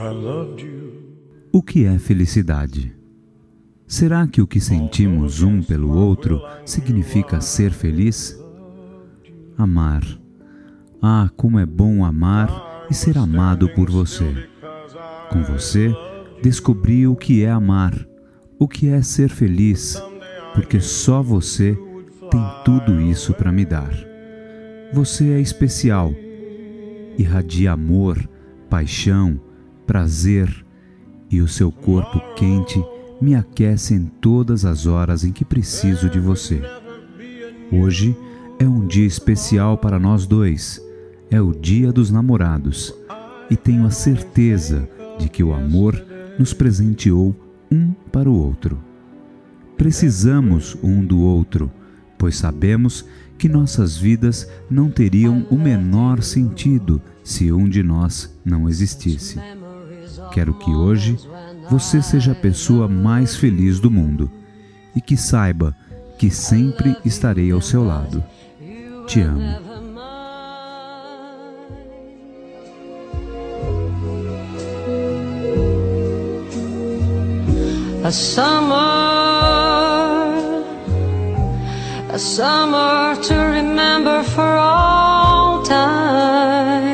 O que é felicidade? Será que o que sentimos um pelo outro significa ser feliz? Amar. Ah, como é bom amar e ser amado por você. Com você, descobri o que é amar, o que é ser feliz, porque só você tem tudo isso para me dar. Você é especial, irradia amor, paixão, prazer, e o seu corpo quente me aquece em todas as horas em que preciso de você. Hoje é um dia especial para nós dois, é o Dia dos Namorados, e tenho a certeza de que o amor nos presenteou um para o outro. Precisamos um do outro, pois sabemos que nossas vidas não teriam o menor sentido se um de nós não existisse. Quero que hoje você seja a pessoa mais feliz do mundo e que saiba que sempre estarei ao seu lado. Te amo. A summer to remember for all time.